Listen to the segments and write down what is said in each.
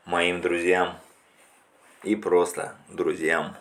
моим друзьям и просто друзьям.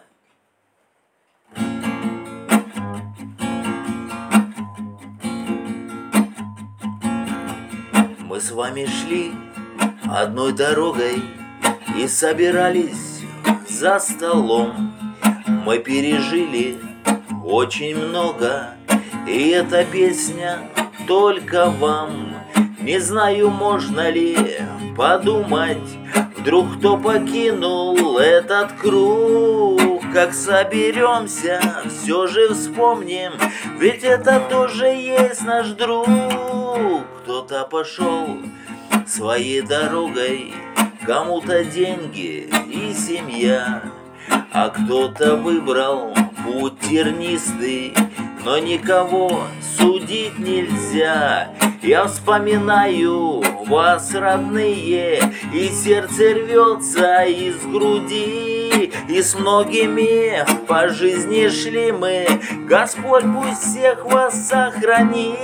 Мы с вами шли одной дорогой и собирались за столом. Мы пережили очень много, и эта песня только вам. Не знаю, можно ли подумать, вдруг кто покинул этот круг. Как соберемся, все же вспомним, ведь это тоже есть наш друг. Кто-то пошел своей дорогой, кому-то деньги и семья, а кто-то выбрал путь тернистый, но никого судить нельзя. Я вспоминаю вас, родные, и сердце рвется из груди. И с многими по жизни шли мы, Господь пусть всех вас сохранит.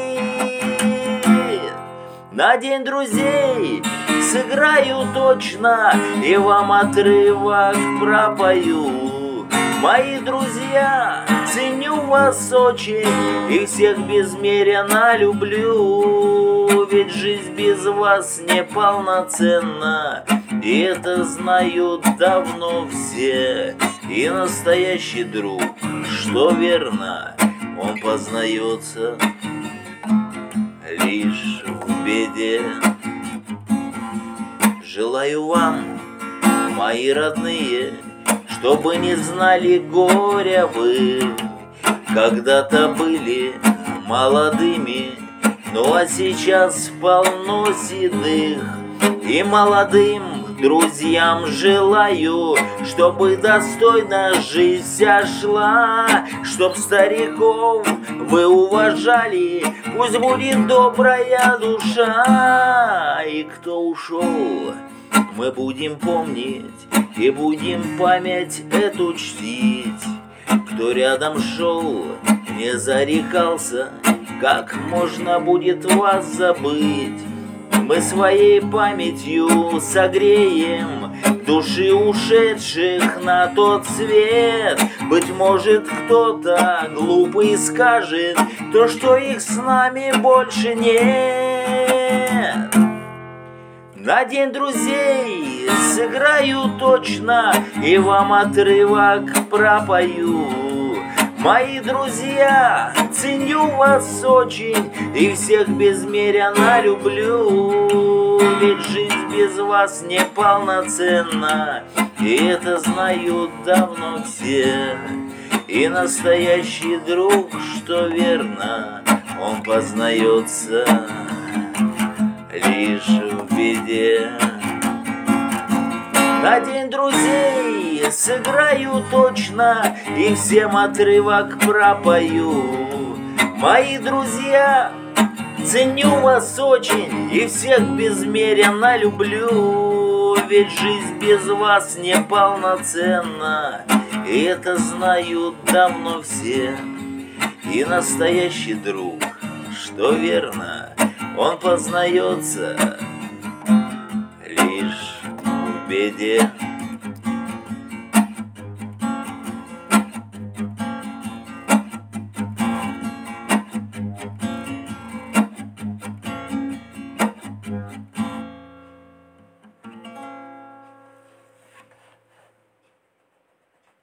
На День друзей сыграю точно и вам отрывок пропою. Мои друзья, ценю вас очень и всех безмерно люблю. Ведь жизнь без вас неполноценна, и это знают давно все. И настоящий друг, что верно, он познается лишь в беде. Желаю вам, мои родные, чтобы не знали горя вы. Когда-то были молодыми, ну а сейчас полно седых. И молодым друзьям желаю, чтобы достойно жизнь вся шла, чтоб стариков вы уважали, пусть будет добрая душа. И кто ушел, мы будем помнить и будем память эту чтить. Кто рядом шел, не зарекался, как можно будет вас забыть. Мы своей памятью согреем души ушедших на тот свет. Быть может, кто-то глупый скажет то, что их с нами больше нет. На День друзей сыграю точно и вам отрывок пропою. Мои друзья, ценю вас очень и всех безмерно люблю. Ведь жизнь без вас неполноценна, и это знают давно все. И настоящий друг, что верно, он познается лишь в беде. На День друзей сыграю точно и всем отрывок пропою. Мои друзья, ценю вас очень и всех безмерно люблю. Ведь жизнь без вас неполноценна, и это знают давно все. И настоящий друг, что верно, он познается лишь в беде.